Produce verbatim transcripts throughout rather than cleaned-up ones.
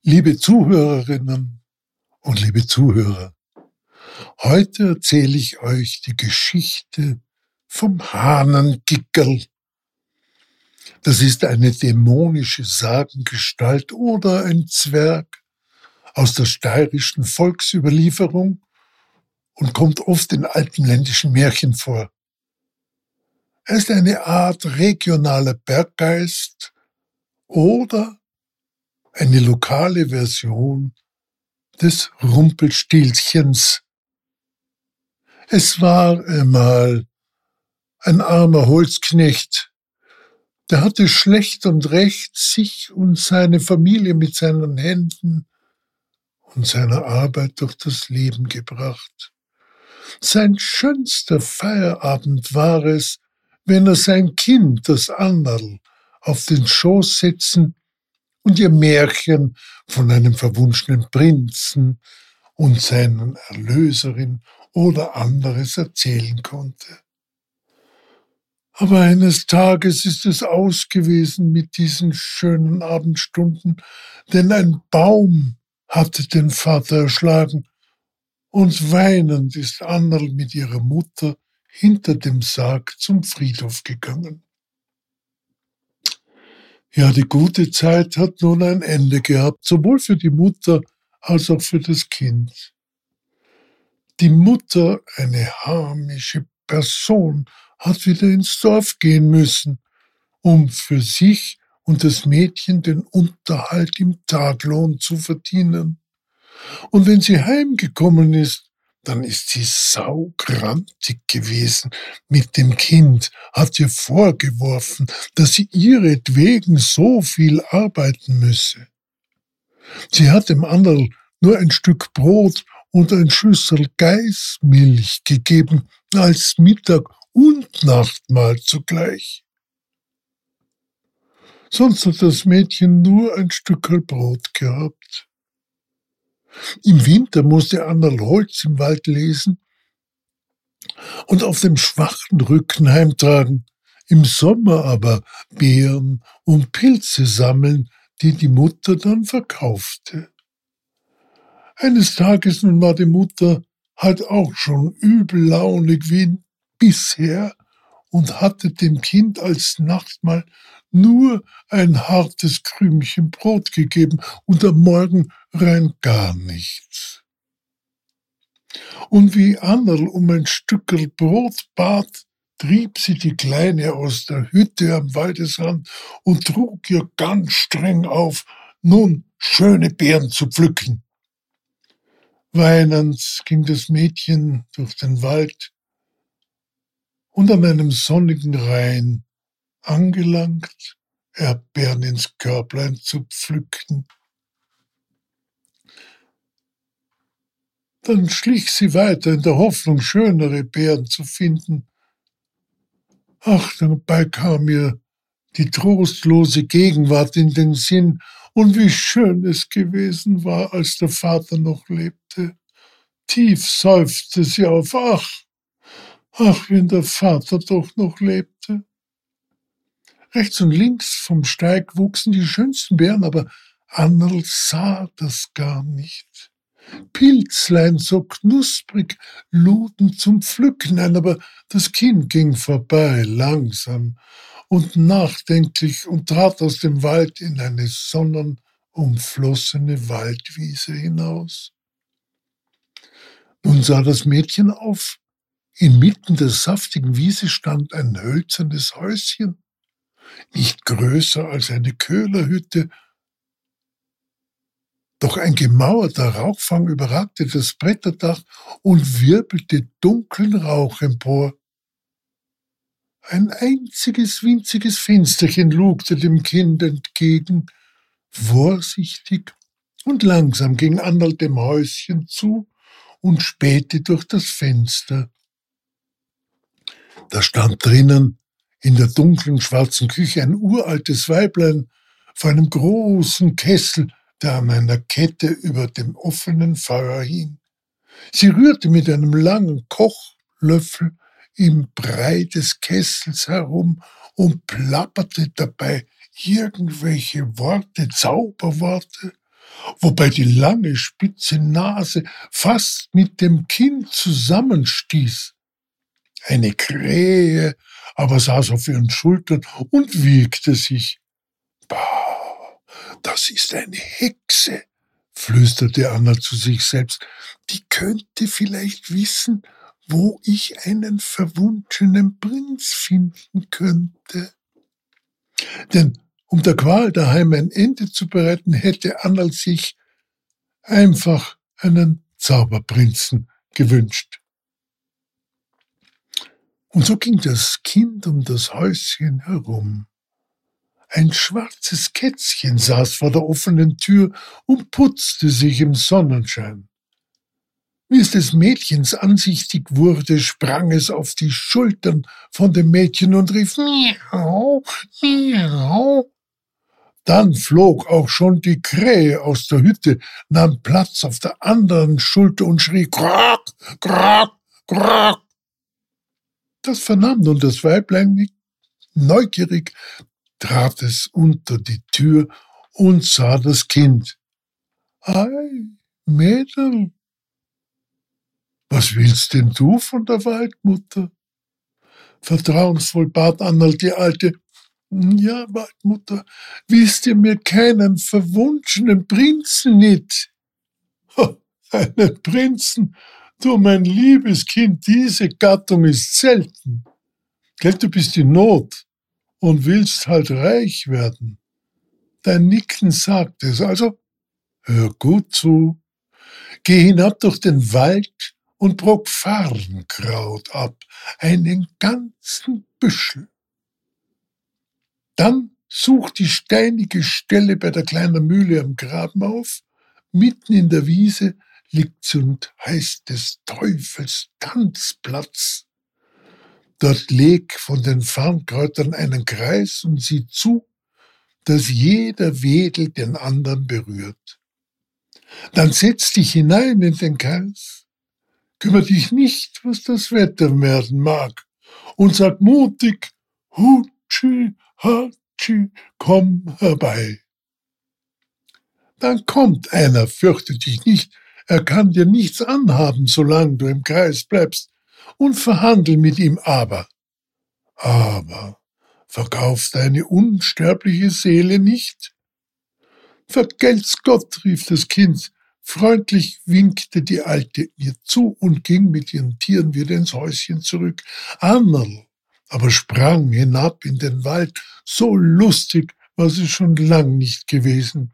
Liebe Zuhörerinnen und liebe Zuhörer, heute erzähle ich euch die Geschichte vom Hahnengickerl. Das ist eine dämonische Sagengestalt oder ein Zwerg aus der steirischen Volksüberlieferung und kommt oft in alpenländischen Märchen vor. Er ist eine Art regionaler Berggeist oder eine lokale Version des Rumpelstilzchens. Es war einmal ein armer Holzknecht, der hatte schlecht und recht sich und seine Familie mit seinen Händen und seiner Arbeit durch das Leben gebracht. Sein schönster Feierabend war es, wenn er sein Kind, das Anderl, auf den Schoß setzen und ihr Märchen von einem verwunschenen Prinzen und seiner Erlöserin oder anderes erzählen konnte. Aber eines Tages ist es aus gewesen mit diesen schönen Abendstunden, denn ein Baum hatte den Vater erschlagen, und weinend ist Anderl mit ihrer Mutter hinter dem Sarg zum Friedhof gegangen. Ja, die gute Zeit hat nun ein Ende gehabt, sowohl für die Mutter als auch für das Kind. Die Mutter, eine harmische Person, hat wieder ins Dorf gehen müssen, um für sich und das Mädchen den Unterhalt im Taglohn zu verdienen. Und wenn sie heimgekommen ist, dann ist sie saugrantig gewesen mit dem Kind, hat ihr vorgeworfen, dass sie ihretwegen so viel arbeiten müsse. Sie hat dem Anderl nur ein Stück Brot und ein Schüssel Geißmilch gegeben, als Mittag- und Nachtmahl zugleich. Sonst hat das Mädchen nur ein Stückerl Brot gehabt. Im Winter musste Anderl Holz im Wald lesen und auf dem schwachen Rücken heimtragen, im Sommer aber Beeren und Pilze sammeln, die die Mutter dann verkaufte. Eines Tages nun war die Mutter halt auch schon übellaunig wie bisher und hatte dem Kind als Nachtmahl nur ein hartes Krümchen Brot gegeben und am Morgen rein gar nichts. Und wie Anderl um ein Stückerl Brot bat, trieb sie die Kleine aus der Hütte am Waldesrand und trug ihr ganz streng auf, nun schöne Beeren zu pflücken. Weinend ging das Mädchen durch den Wald und an einem sonnigen Rain angelangt, Erdbeeren ins Körblein zu pflücken. Dann schlich sie weiter in der Hoffnung, schönere Beeren zu finden. Ach, dabei kam ihr die trostlose Gegenwart in den Sinn und wie schön es gewesen war, als der Vater noch lebte. Tief seufzte sie auf, ach, ach, wenn der Vater doch noch lebte. Rechts und links vom Steig wuchsen die schönsten Beeren, aber Anderl sah das gar nicht. Pilzlein so knusprig luden zum Pflücken ein, aber das Kind ging vorbei, langsam und nachdenklich und trat aus dem Wald in eine sonnenumflossene Waldwiese hinaus. Nun sah das Mädchen auf. Inmitten der saftigen Wiese stand ein hölzernes Häuschen, nicht größer als eine Köhlerhütte, doch ein gemauerter Rauchfang überragte das Bretterdach und wirbelte dunklen Rauch empor. Ein einziges winziges Fensterchen lugte dem Kind entgegen. Vorsichtig und langsam ging Anderl dem Häuschen zu und spähte durch das Fenster. Da stand drinnen in der dunklen schwarzen Küche ein uraltes Weiblein vor einem großen Kessel, der an einer Kette über dem offenen Feuer hing. Sie rührte mit einem langen Kochlöffel im Brei des Kessels herum und plapperte dabei irgendwelche Worte, Zauberworte, wobei die lange, spitze Nase fast mit dem Kinn zusammenstieß. Eine Krähe aber saß auf ihren Schultern und wiegte sich. »Bah, das ist eine Hexe«, flüsterte Anna zu sich selbst. »Die könnte vielleicht wissen, wo ich einen verwunschenen Prinz finden könnte.« Denn um der Qual daheim ein Ende zu bereiten, hätte Anna sich einfach einen Zauberprinzen gewünscht. Und so ging das Kind um das Häuschen herum. Ein schwarzes Kätzchen saß vor der offenen Tür und putzte sich im Sonnenschein. Wie es des Mädchens ansichtig wurde, sprang es auf die Schultern von dem Mädchen und rief »Miau, miau«. Dann flog auch schon die Krähe aus der Hütte, nahm Platz auf der anderen Schulter und schrie »Quack, quack, quack«. Das vernahm nun das Weiblein nicht. Neugierig trat es unter die Tür und sah das Kind. »Ei, Mädel, was willst denn du von der Waldmutter?« Vertrauensvoll bat Annerl die Alte. »Ja, Waldmutter, willst ihr mir keinen verwunschenen Prinzen nicht?« »Einen Prinzen? Du, mein liebes Kind, diese Gattung ist selten. Gell, du bist in Not und willst halt reich werden. Dein Nicken sagt es, also hör gut zu. Geh hinab durch den Wald und brock Farnkraut ab, einen ganzen Büschel. Dann such die steinige Stelle bei der kleinen Mühle am Graben auf. Mitten in der Wiese liegt sie und heißt des Teufels Tanzplatz. Dort leg von den Farnkräutern einen Kreis und sieh zu, dass jeder Wedel den anderen berührt. Dann setz dich hinein in den Kreis, kümmere dich nicht, was das Wetter werden mag, und sag mutig, Hutschi, Hatschi, komm herbei. Dann kommt einer, fürchte dich nicht, er kann dir nichts anhaben, solange du im Kreis bleibst, und verhandel mit ihm aber. Aber verkauf deine unsterbliche Seele nicht. Vergelt's Gott, rief das Kind. Freundlich winkte die Alte ihr zu und ging mit ihren Tieren wieder ins Häuschen zurück. Annerl aber sprang hinab in den Wald, so lustig war sie schon lang nicht gewesen.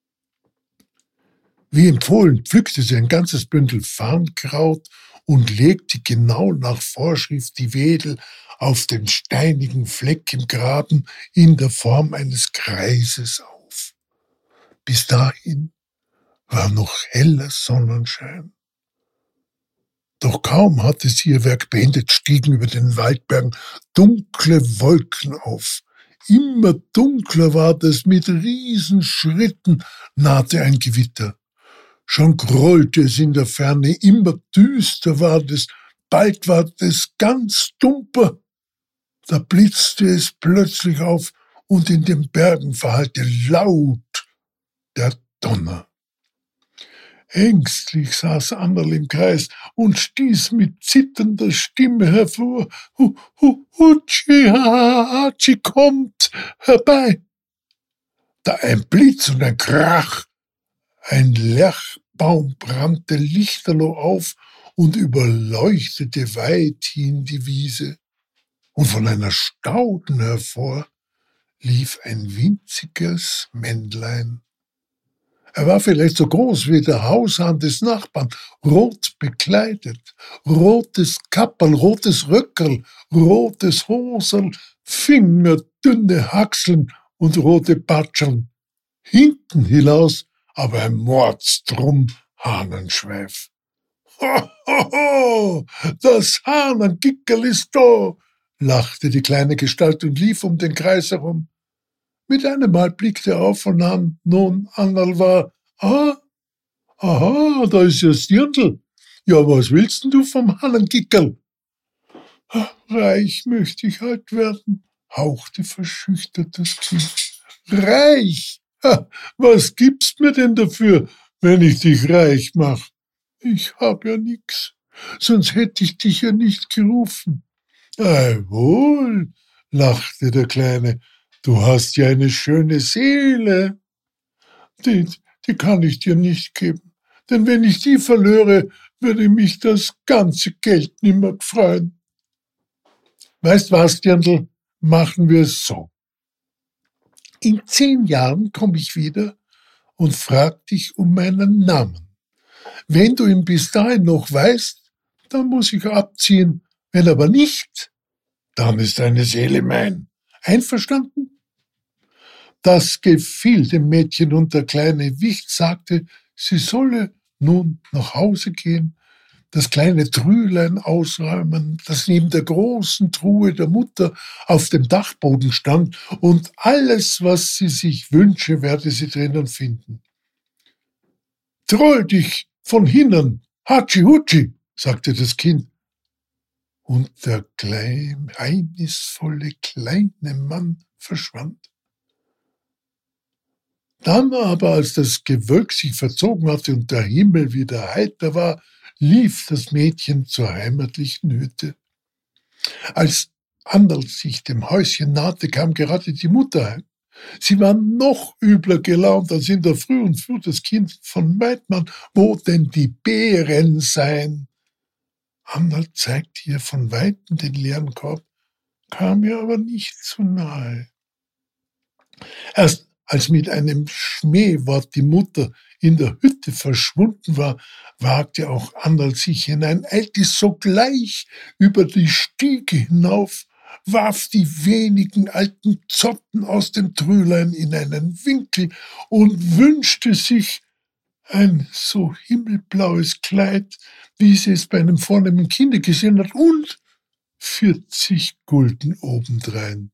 Wie empfohlen, pflückte sie ein ganzes Bündel Farnkraut und legte genau nach Vorschrift die Wedel auf den steinigen Fleck im Graben in der Form eines Kreises auf. Bis dahin war noch heller Sonnenschein. Doch kaum hatte sie ihr Werk beendet, stiegen über den Waldbergen dunkle Wolken auf. Immer dunkler ward es, mit Riesenschritten nahte ein Gewitter. Schon grollte es in der Ferne, immer düster ward es, bald ward es ganz dumper. Da blitzte es plötzlich auf und in den Bergen verhallte laut der Donner. Ängstlich saß Annerl im Kreis und stieß mit zitternder Stimme hervor, »Hu, hu, Hutschi, Hatschi, kommt herbei!« Da ein Blitz und ein Krach, ein Lärchbaum brannte lichterloh auf und überleuchtete weithin die Wiese. Und von einer Stauden hervor lief ein winziges Männlein. Er war vielleicht so groß wie der Haushahn des Nachbarn, rot bekleidet, rotes Kapperl, rotes Röckerl, rotes Hoserl, fingerdünne Haxeln und rote Patscheln. Hinten hinaus aber ein Mordstrum Hahnenschweif. »Ho, ho, ho, das Hahnengickerl ist da«, lachte die kleine Gestalt und lief um den Kreis herum. Mit einem Mal blickte er auf und nahm nun Annerl wahr. »Ah, aha, da ist ja das Dirndl. Ja, was willst denn du vom Hahnengickerl?« »Reich möchte ich halt werden«, hauchte verschüchtert das Kind. »Reich? Was gibst mir denn dafür, wenn ich dich reich mach? Ich hab ja nix, sonst hätte ich dich ja nicht gerufen. Ei wohl, lachte der Kleine, du hast ja eine schöne Seele. Die, die kann ich dir nicht geben, denn wenn ich die verlöre, würde mich das ganze Geld nimmer freuen. Weißt was, Dirndl, machen wir es so. In zehn Jahren komme ich wieder und frag dich um meinen Namen. Wenn du ihn bis dahin noch weißt, dann muss ich abziehen. Wenn aber nicht, dann ist deine Seele mein. Einverstanden? Das gefiel dem Mädchen und der kleine Wicht sagte, sie solle nun nach Hause gehen, das kleine Trülein ausräumen, das neben der großen Truhe der Mutter auf dem Dachboden stand, und alles, was sie sich wünsche, werde sie drinnen finden. Troll dich von hinnen, Hatschi Hutschi, sagte das Kind. Und der geheimnisvolle kleine Mann verschwand. Dann aber, als das Gewölk sich verzogen hatte und der Himmel wieder heiter war, lief das Mädchen zur heimatlichen Hütte. Als Anderl sich dem Häuschen nahte, kam gerade die Mutter heim. Sie war noch übler gelaunt als in der Früh und fuhr das Kind von Weidmann, wo denn die Beeren seien. Anderl zeigte ihr von Weitem den leeren Korb, kam ihr aber nicht zu nahe. Erst als mit einem Schmähwort die Mutter in der Hütte verschwunden war, wagte auch Anderl sich hinein, eilte sogleich über die Stiege hinauf, warf die wenigen alten Zotten aus dem Trülein in einen Winkel und wünschte sich ein so himmelblaues Kleid, wie sie es bei einem vornehmen Kinde gesehen hat, und vierzig Gulden obendrein.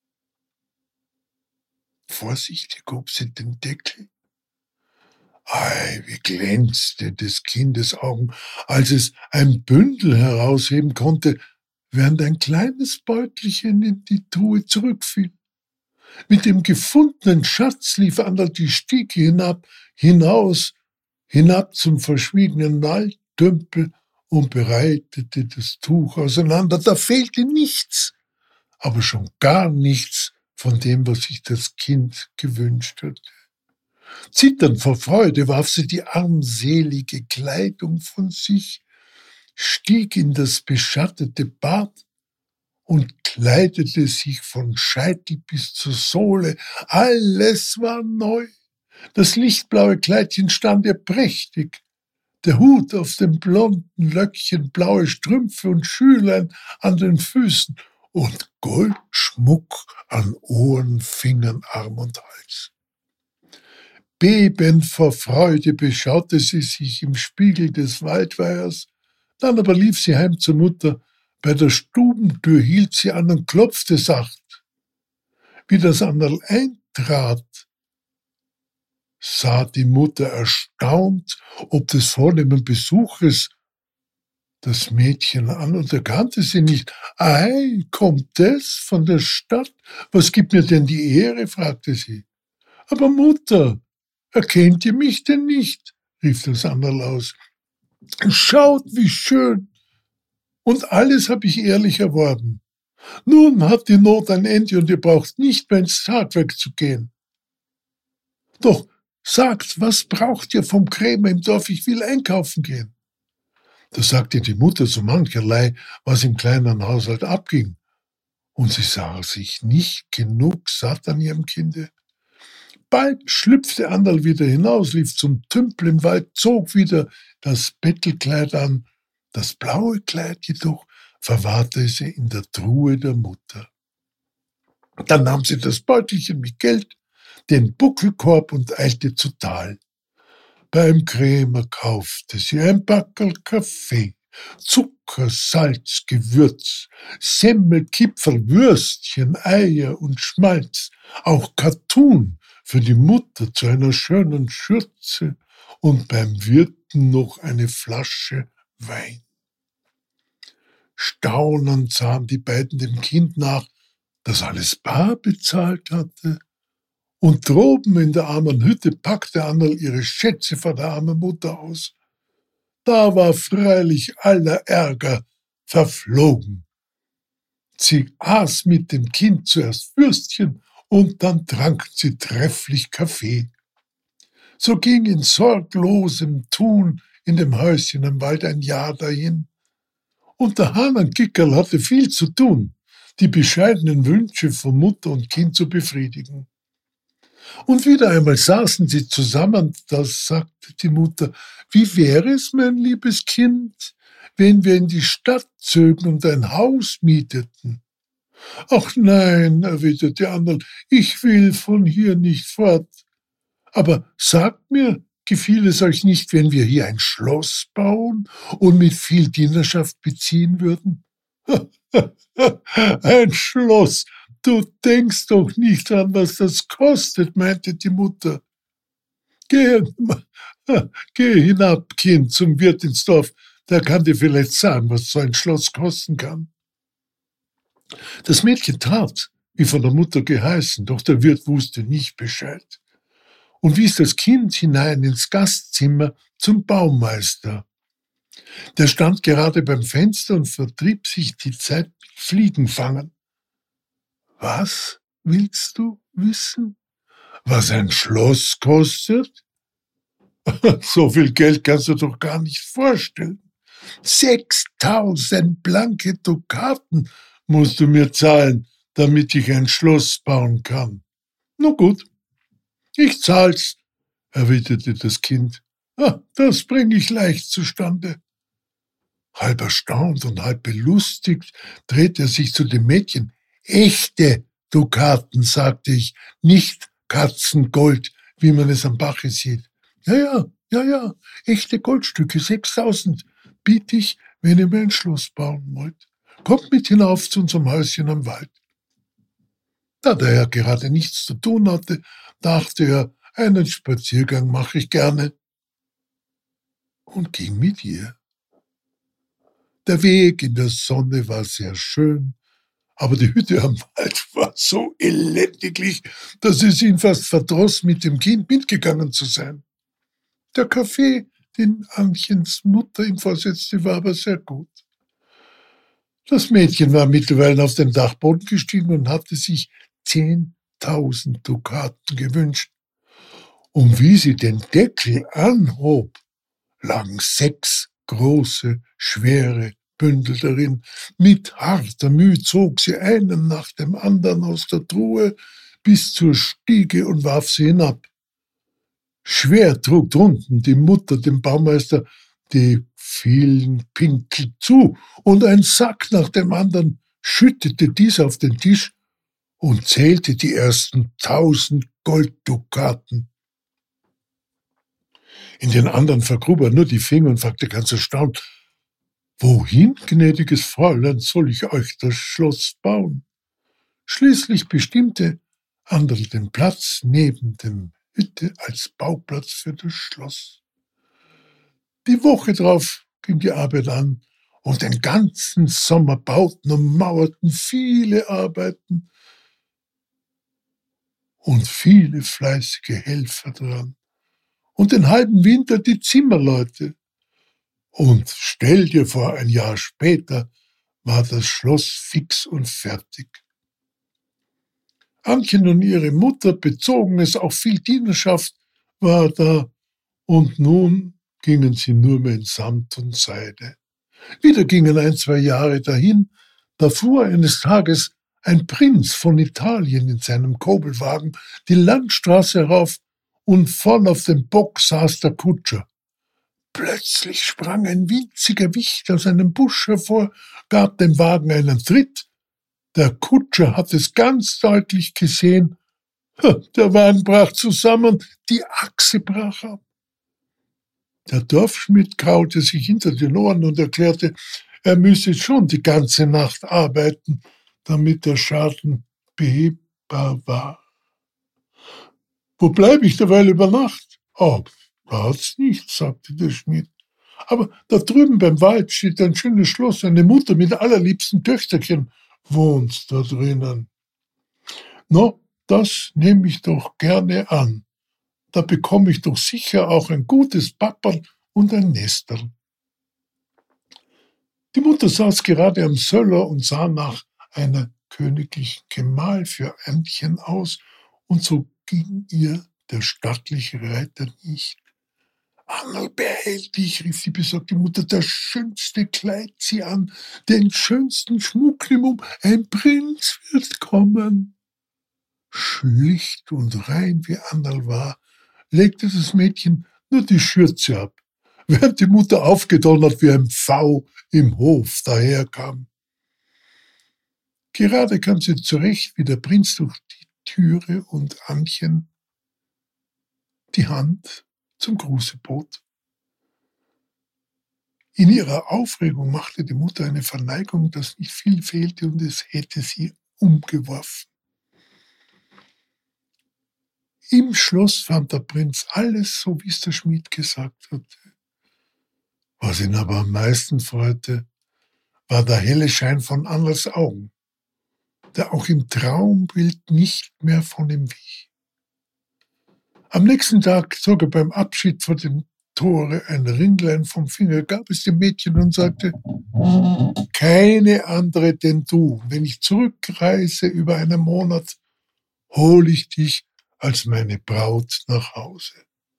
Vorsichtig hob sie den Deckel. Ei, wie glänzte des Kindes Augen, als es ein Bündel herausheben konnte, während ein kleines Beutelchen in die Truhe zurückfiel. Mit dem gefundenen Schatz lief Anderl die Stiege hinab, hinaus, hinab zum verschwiegenen Waldtümpel und breitete das Tuch auseinander. Da fehlte nichts, aber schon gar nichts von dem, was sich das Kind gewünscht hatte. Zitternd vor Freude warf sie die armselige Kleidung von sich, stieg in das beschattete Bad und kleidete sich von Scheitel bis zur Sohle. Alles war neu. Das lichtblaue Kleidchen stand ihr prächtig. Der Hut auf dem blonden Löckchen, blaue Strümpfe und Schülein an den Füßen und Goldschmuck an Ohren, Fingern, Arm und Hals. Bebend vor Freude beschaute sie sich im Spiegel des Waldweihers, dann aber lief sie heim zur Mutter. Bei der Stubentür hielt sie an und klopfte sacht. Wie das Anderl eintrat, sah die Mutter erstaunt ob des vornehmen Besuches das Mädchen an und erkannte sie nicht. »Ei, kommt es von der Stadt? Was gibt mir denn die Ehre?« fragte sie. »Aber Mutter, erkennt ihr mich denn nicht?« rief das Anderl aus. »Schaut, wie schön! Und alles habe ich ehrlich erworben. Nun hat die Not ein Ende und ihr braucht nicht mehr ins Tagwerk zu gehen. Doch sagt, was braucht ihr vom Krämer im Dorf? Ich will einkaufen gehen.« Da sagte die Mutter so mancherlei, was im kleinen Haushalt abging. Und sie sah sich nicht genug satt an ihrem Kinde. Bald schlüpfte Anderl wieder hinaus, lief zum Tümpel im Wald, zog wieder das Bettelkleid an. Das blaue Kleid jedoch verwahrte sie in der Truhe der Mutter. Dann nahm sie das Beutelchen mit Geld, den Buckelkorb und eilte zu Tal. Beim Krämer kaufte sie ein Backerl Kaffee, Zucker, Salz, Gewürz, Semmel, Kipferl, Würstchen, Eier und Schmalz, auch Kattun für die Mutter zu einer schönen Schürze und beim Wirten noch eine Flasche Wein. Staunend sahen die beiden dem Kind nach, das alles bar bezahlt hatte Und droben in der armen Hütte packte Annerl ihre Schätze vor der armen Mutter aus. Da war freilich aller Ärger verflogen. Sie aß mit dem Kind zuerst Würstchen und dann trank sie trefflich Kaffee. So ging in sorglosem Tun in dem Häuschen am Wald ein Jahr dahin. Und der Hahnengickerl hatte viel zu tun, die bescheidenen Wünsche von Mutter und Kind zu befriedigen. Und wieder einmal saßen sie zusammen, da sagte die Mutter: Wie wäre es, mein liebes Kind, wenn wir in die Stadt zögen und ein Haus mieteten? Ach nein, erwiderte Annerl, ich will von hier nicht fort. Aber sagt mir, gefiel es euch nicht, wenn wir hier ein Schloss bauen und mit viel Dienerschaft beziehen würden? Ein Schloss, du denkst doch nicht an, was das kostet, meinte die Mutter. Geh, geh hinab, Kind, zum Wirt ins Dorf, der kann dir vielleicht sagen, was so ein Schloss kosten kann. Das Mädchen tat, wie von der Mutter geheißen, doch der Wirt wusste nicht Bescheid und wies das Kind hinein ins Gastzimmer zum Baumeister. Der stand gerade beim Fenster und vertrieb sich die Zeit mit Fliegenfangen. Was willst du wissen? Was ein Schloss kostet? So viel Geld kannst du doch gar nicht vorstellen. Sechstausend blanke Dukaten musst du mir zahlen, damit ich ein Schloss bauen kann. Na gut, ich zahl's, erwiderte das Kind. Ah, das bringe ich leicht zustande. Halb erstaunt und halb belustigt drehte er sich zu dem Mädchen. Echte Dukaten, sagte ich, nicht Katzengold, wie man es am Bache sieht. Ja, ja, ja, ja, echte Goldstücke, sechstausend, biete ich, wenn ihr mir ein Schloss bauen wollt. Kommt mit hinauf zu unserem Häuschen am Wald. Da der Herr gerade nichts zu tun hatte, dachte er, einen Spaziergang mache ich gerne und ging mit ihr. Der Weg in der Sonne war sehr schön, aber die Hütte am Wald war so elendiglich, dass es ihn fast verdross, mit dem Kind mitgegangen zu sein. Der Kaffee, den Annchens Mutter ihm vorsetzte, war aber sehr gut. Das Mädchen war mittlerweile auf den Dachboden gestiegen und hatte sich zehntausend Dukaten gewünscht. Und wie sie den Deckel anhob, lagen sechs große, schwere Bündel darin. Mit harter Mühe zog sie einen nach dem anderen aus der Truhe bis zur Stiege und warf sie hinab. Schwer trug drunten die Mutter dem Baumeister die vielen Pinkel zu, und ein Sack nach dem anderen schüttete dies auf den Tisch und zählte die ersten tausend Golddukaten. In den anderen vergrub er nur die Finger und fragte ganz erstaunt: Wohin, gnädiges Fräulein, soll ich euch das Schloss bauen? Schließlich bestimmte Anderl den Platz neben dem Hütte als Bauplatz für das Schloss. Die Woche drauf ging die Arbeit an, und den ganzen Sommer bauten und mauerten viele Arbeiten und viele fleißige Helfer dran. Und den halben Winter die Zimmerleute. Und stell dir vor, ein Jahr später war das Schloss fix und fertig. Annchen und ihre Mutter bezogen es, auch viel Dienerschaft war da, und nun gingen sie nur mehr in Samt und Seide. Wieder gingen ein, zwei Jahre dahin, da fuhr eines Tages ein Prinz von Italien in seinem Kobelwagen die Landstraße herauf, und vorn auf dem Bock saß der Kutscher. Plötzlich sprang ein winziger Wicht aus einem Busch hervor, gab dem Wagen einen Tritt. Der Kutscher hat es ganz deutlich gesehen. Der Wagen brach zusammen, die Achse brach ab. Der Dorfschmied kraute sich hinter den Ohren und erklärte, er müsse schon die ganze Nacht arbeiten, damit der Schaden behebbar war. Wo bleibe ich derweil über Nacht? Oh, da hat's nichts, sagte der Schmied. Aber da drüben beim Wald steht ein schönes Schloss, eine Mutter mit allerliebsten Töchterchen wohnt da drinnen. No, das nehme ich doch gerne an. Da bekomme ich doch sicher auch ein gutes Papperl und ein Nesterl. Die Mutter saß gerade am Söller und sah nach einer königlichen Gemahl für Ännchen aus, und so ging ihr der stattliche Reiter nicht. »Annerl, beeil dich«, rief die besorgte Mutter, »das schönste Kleid zieh an, den schönsten Schmuck nimm um, ein Prinz wird kommen.« Schlicht und rein wie Annerl war, legte das Mädchen nur die Schürze ab, während die Mutter aufgedonnert wie ein Pfau im Hof daherkam. Gerade kam sie zurecht, wie der Prinz durch die Türe und Annchen die Hand zum Gruße bot. In ihrer Aufregung machte die Mutter eine Verneigung, dass nicht viel fehlte, und es hätte sie umgeworfen. Im Schloss fand der Prinz alles so, wie es der Schmied gesagt hatte. Was ihn aber am meisten freute, war der helle Schein von Annerls Augen, der auch im Traumbild nicht mehr von ihm wich. Am nächsten Tag zog er beim Abschied vor dem Tore ein Ringlein vom Finger, gab es dem Mädchen und sagte: »Keine andere denn du. Wenn ich zurückreise über einen Monat, hol ich dich als meine Braut nach Hause.«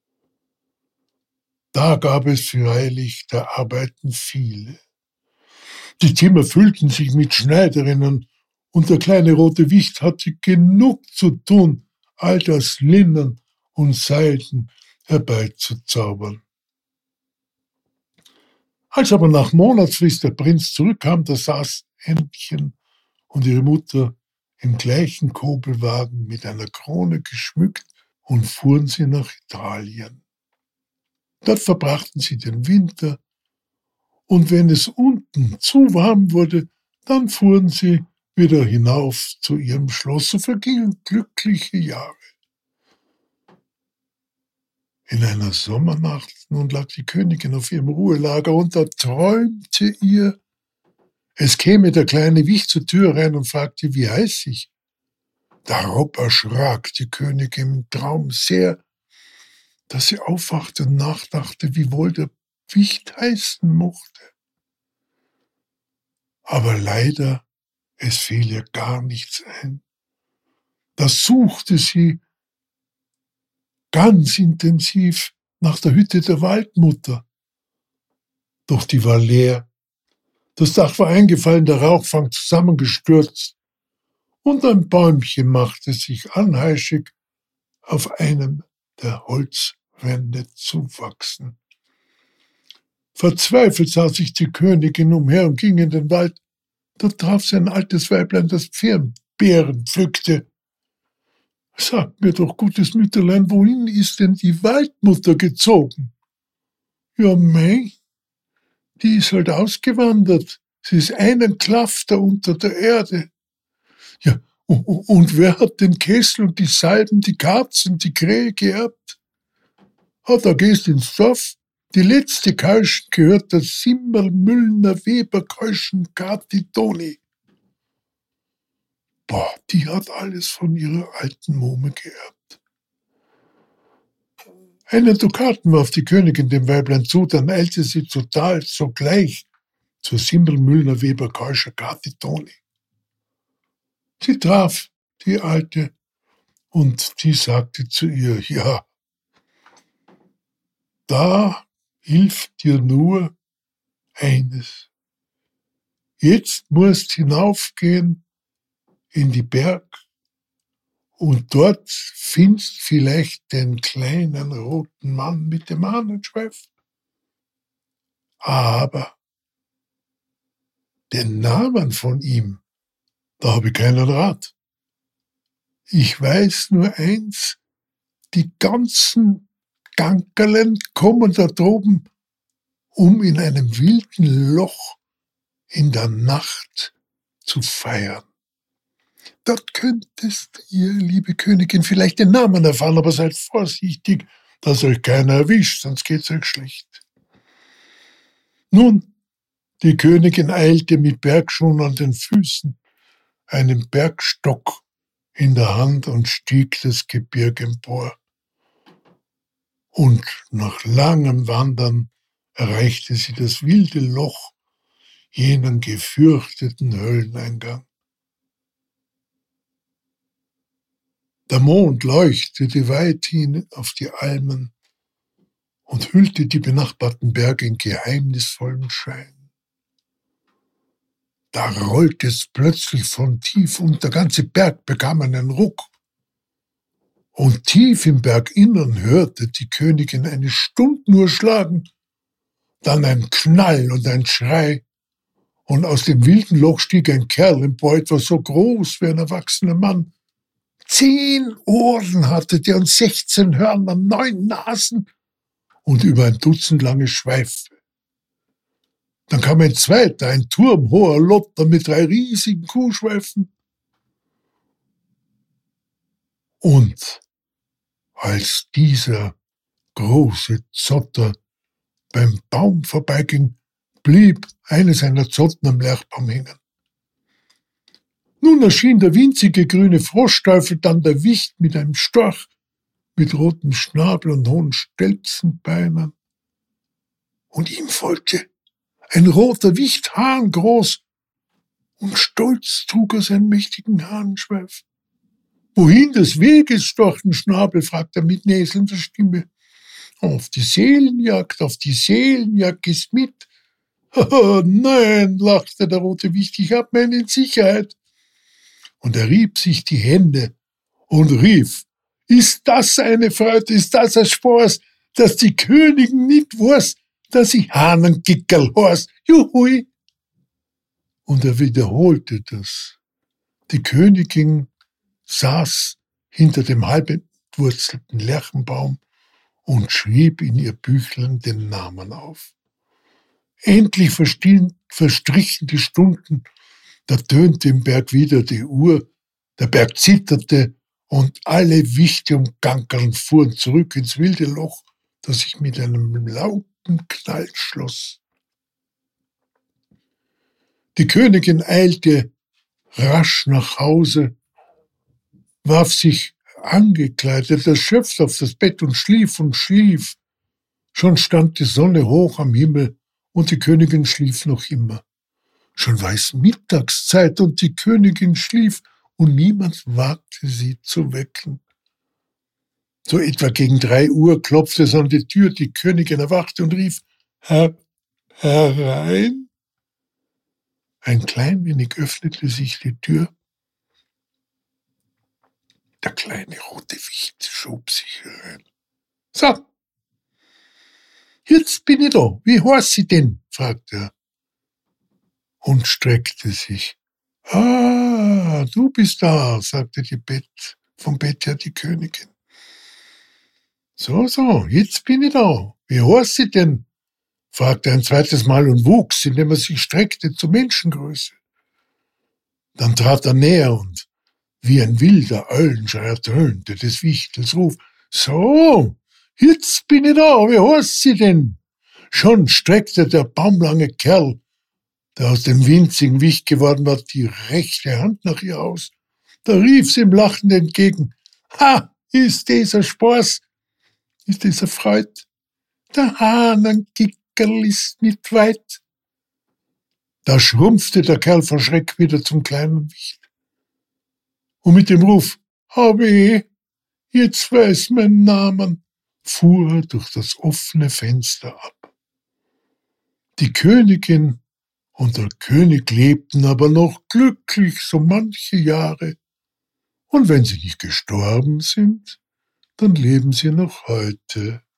Da gab es freilich der Arbeiten viele. Die Zimmer füllten sich mit Schneiderinnen, und der kleine rote Wicht hatte genug zu tun, all das Linnen und Seiden herbeizuzaubern. Als aber nach Monatsfrist der Prinz zurückkam, da saß Ännchen und ihre Mutter im gleichen Kobelwagen mit einer Krone geschmückt, und fuhren sie nach Italien. Dort verbrachten sie den Winter, und wenn es unten zu warm wurde, dann fuhren sie wieder hinauf zu ihrem Schloss. So vergingen glückliche Jahre. In einer Sommernacht nun lag die Königin auf ihrem Ruhelager, und da träumte ihr, es käme der kleine Wicht zur Tür rein und fragte, wie heiß ich. Darob erschrak die Königin im Traum sehr, dass sie aufwachte und nachdachte, wie wohl der Wicht heißen mochte. Aber leider, es fiel ihr gar nichts ein. Da suchte sie ganz intensiv nach der Hütte der Waldmutter. Doch die war leer. Das Dach war eingefallen, der Rauchfang zusammengestürzt, und ein Bäumchen machte sich anheischig auf einem der Holzwände zu wachsen. Verzweifelt sah sich die Königin umher und ging in den Wald. Da traf sie ein altes Weiblein, das Pfirnbeeren pflückte. »Sag mir doch, gutes Mütterlein, wohin ist denn die Waldmutter gezogen?« »Ja, mei, die ist halt ausgewandert. Sie ist einen Klafter unter der Erde.« »Ja, und wer hat den Kessel und die Salben, die Katzen, die Krähe geerbt?« »Ah, da gehst ins Dorf. Die letzte Keuschen gehört der Simmerl-Müllner Weber-Keuschen Kathi Toni. Boah, die hat alles von ihrer alten Muhme geerbt.« Einen Dukaten warf die Königin dem Weiblein zu, dann eilte sie total sogleich zur Simmerl-Müllner Weber-Keuschen Kathi Toni. Sie traf die Alte, und die sagte zu ihr, ja, da hilft dir nur eines. Jetzt musst hinaufgehen in die Berg, und dort findest vielleicht den kleinen roten Mann mit dem Ahnenschweif. Aber den Namen von ihm, da habe ich keinen Rat. Ich weiß nur eins, die ganzen Gankerlen kommen da droben, um in einem wilden Loch in der Nacht zu feiern. Dort könntest ihr, liebe Königin, vielleicht den Namen erfahren, aber seid vorsichtig, dass euch keiner erwischt, sonst geht's euch schlecht. Nun, die Königin eilte mit Bergschuhen an den Füßen, einem Bergstock in der Hand und stieg das Gebirg empor. Und nach langem Wandern erreichte sie das wilde Loch, jenen gefürchteten Hölleneingang. Der Mond leuchtete weithin auf die Almen und hüllte die benachbarten Berge in geheimnisvollen Schein. Da rollte es plötzlich von tief und der ganze Berg bekam einen Ruck. Und tief im Berginnern hörte die Königin eine Stundenuhr schlagen, dann ein Knall und ein Schrei, und aus dem wilden Loch stieg ein Kerl empor, etwa so groß wie ein erwachsener Mann. Zehn Ohren hatte der und sechzehn Hörner, neun Nasen und über ein Dutzend lange Schweife. Dann kam ein zweiter, ein turmhoher Lotter mit drei riesigen Kuhschweifen. Und als dieser große Zotter beim Baum vorbeiging, blieb eine seiner Zotten am Lärchbaum hängen. Nun erschien der winzige grüne Froschteufel, dann der Wicht mit einem Storch, mit rotem Schnabel und hohen Stelzenbeinen. Und ihm folgte ein roter Wicht, hahngroß, und stolz trug er seinen mächtigen Hahnschweif. Wohin des Weges, storchen Schnabel, fragte er mit näselnder Stimme. Auf die Seelenjagd, auf die Seelenjagd, gehst mit. Oh, nein, lachte der rote Wicht, ich hab meine Sicherheit. Und er rieb sich die Hände und rief, ist das eine Freude, ist das ein Spaß, dass die Königin nicht weiß, dass ich Hahnengickerl heiß, juhui. Und er wiederholte das. Die Königin saß hinter dem halb entwurzelten Lärchenbaum und schrieb in ihr Büchlein den Namen auf. Endlich verstrichen die Stunden, da tönte im Berg wieder die Uhr, der Berg zitterte und alle Wichte und Gankerln fuhren zurück ins wilde Loch, das sich mit einem lauten Knall schloss. Die Königin eilte rasch nach Hause, warf sich angekleidet, erschöpft auf das Bett und schlief und schlief. Schon stand die Sonne hoch am Himmel und die Königin schlief noch immer. Schon war es Mittagszeit und die Königin schlief und niemand wagte sie zu wecken. So etwa gegen drei Uhr klopfte es an die Tür, die Königin erwachte und rief, Herr, herein? Ein klein wenig öffnete sich die Tür. Der kleine rote Wicht schob sich herein. So, jetzt bin ich da. Wie heißt Sie denn? Fragte er und streckte sich. Ah, du bist da, sagte die Bett, vom Bett her die Königin. So, so, jetzt bin ich da. Wie heißt Sie denn? Fragte er ein zweites Mal und wuchs, indem er sich streckte, zur Menschengröße. Dann trat er näher und wie ein wilder Eulenschrei ertönte des Wichtels Ruf. So, jetzt bin ich da, wie heißt Sie denn? Schon streckte der baumlange Kerl, der aus dem winzigen Wicht geworden war, die rechte Hand nach ihr aus. Da rief sie ihm lachend entgegen. Ha, ist dieser Spaß, ist dieser Freud? Der Hahnengickerl ist nicht weit. Da schrumpfte der Kerl vor Schreck wieder zum kleinen Wicht. Und mit dem Ruf, Habe, jetzt weiß mein Namen, fuhr er durch das offene Fenster ab. Die Königin und der König lebten aber noch glücklich so manche Jahre. Und wenn sie nicht gestorben sind, dann leben sie noch heute.